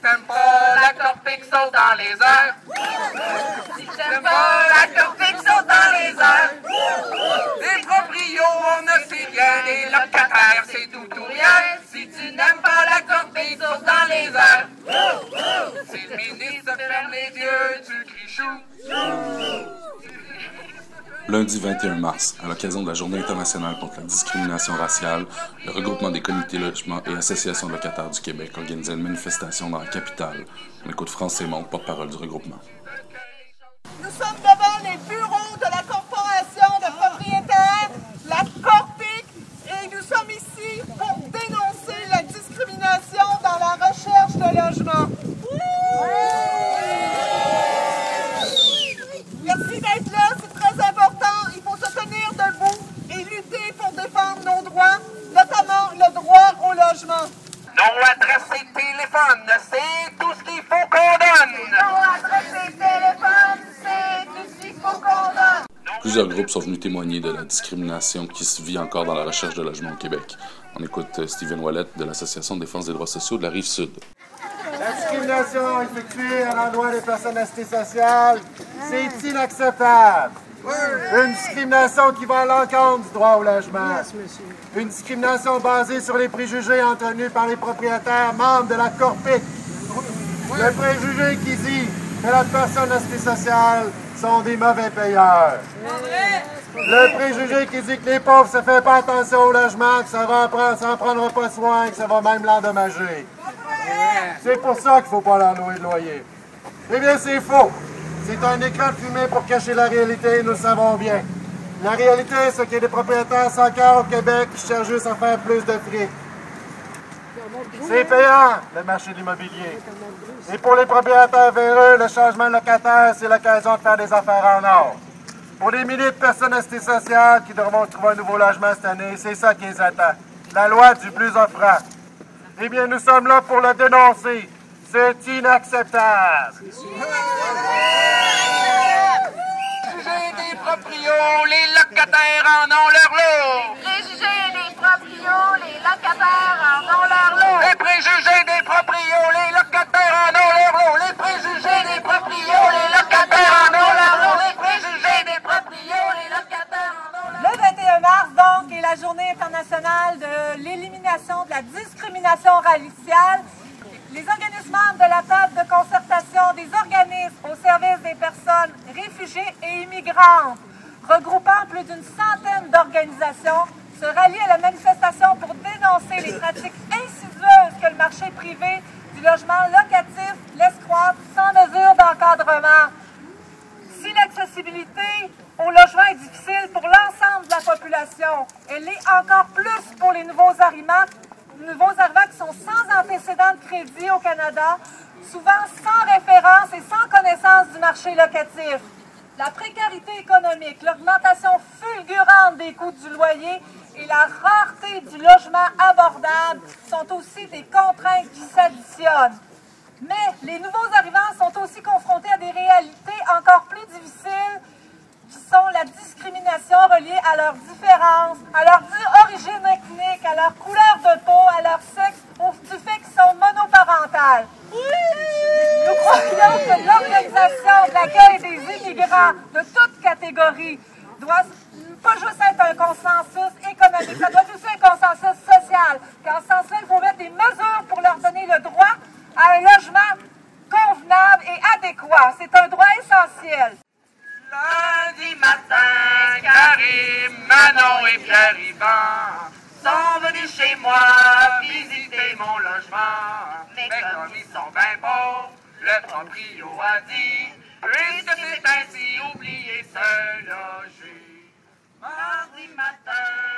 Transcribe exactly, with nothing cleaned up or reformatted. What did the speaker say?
t'aimes pas, la corpique saute dans les airs. Si t'aimes pas, la corpique saute dans les airs. Les proprios, on ne sait rien, les locataires, c'est tout ou rien. Si tu n'aimes pas la corpique saute dans les airs. Si le ministre ferme les yeux, tu cries chou. Lundi vingt et un mars, à l'occasion de la Journée internationale contre la discrimination raciale, le regroupement des comités logements et associations locataires du Québec organisait une manifestation dans la capitale. On écoute France Sémon, porte-parole du regroupement. Nous sommes devant les bureaux de la corporation de propriétaires, la Corpic, et nous sommes ici pour dénoncer la discrimination dans la recherche de logement. Merci d'être là, c'est très important. Il faut se tenir debout et lutter pour défendre nos droits, notamment le droit au logement. Nom, adresse et téléphone, c'est tout ce qu'il faut qu'on donne. Nom, adresse et téléphone, c'est tout ce qu'il faut qu'on donne. Plusieurs groupes sont venus témoigner de la discrimination qui se vit encore dans la recherche de logement au Québec. On écoute Steven Wallet de l'Association de défense des droits sociaux de la Rive-Sud. La discrimination effectuée à l'endroit des personnes assistées sociales, c'est inacceptable. Une discrimination qui va à l'encontre du droit au logement. Une discrimination basée sur les préjugés entretenus par les propriétaires membres de la Corpic. Le préjugé qui dit que les personnes assistées sociales sont des mauvais payeurs. Le préjugé qui dit que les pauvres ne font pas attention au logement, que ça va prendre, ça en prendra pas soin, que ça va même l'endommager. C'est pour ça qu'il ne faut pas leur louer de loyer. Eh bien, c'est faux. C'est un écran de fumée pour cacher la réalité, nous le savons bien. La réalité, c'est qu'il y a des propriétaires sans cœur au Québec qui cherchent juste à faire plus de fric. C'est payant, le marché de l'immobilier. Et pour les propriétaires véreux, le changement de locataire, c'est l'occasion de faire des affaires en or. Pour les milliers de personnes assistées sociales qui devront trouver un nouveau logement cette année, c'est ça qui les attend. La loi du plus offrant. Eh bien, nous sommes là pour le dénoncer. C'est inacceptable. Préjugés des proprios, les locataires en ont leur lot. Préjugés des proprios, les locataires en ont leur lot. Les préjugés des proprios, les locataires en ont leur lot. Les préjugés des proprios, les locataires en ont leur lot. Les préjugés des proprios, les locataires en ont leur lot. Le vingt et un mars, donc, est la journée internationale de l'élimination de la discrimination raciale. Les organismes membres de la table de concertation des organismes au service des personnes réfugiées et immigrantes, regroupant plus d'une centaine d'organisations, se rallient à la manifestation pour dénoncer les pratiques insidieuses que le marché privé du logement locatif laisse croître sans mesure d'encadrement. Si l'accessibilité au logement est difficile pour l'ensemble de la population, elle l'est encore plus pour les nouveaux arrivants, nouveaux arrivants qui sont sans antécédent de crédit au Canada, souvent sans référence et sans connaissance du marché locatif. La précarité économique, l'augmentation fulgurante des coûts du loyer et la rareté du logement abordable sont aussi des contraintes qui s'additionnent. Mais les nouveaux arrivants sont aussi confrontés à des réalités encore plus difficiles qui sont la discrimination reliée à leurs différences, à leur origine ethnique, à leur couleur de peau, à leur sexe, au du fait qu'ils sont monoparentales. Nous croyons que l'organisation de l'accueil des immigrants de toutes catégories doit pas juste être un consensus économique, ça doit aussi être un consensus social. Qu'en ce sens-là, il faut mettre des mesures pour leur donner le droit à un logement convenable et adéquat. C'est un droit essentiel. Lundi matin, Karim, Manon et Pierre-Yvan sont venus chez moi visiter mon logement. Mais comme ils sont bien pauvres, le proprio a dit, puisque c'est ainsi, oubliez se loger. Mardi matin,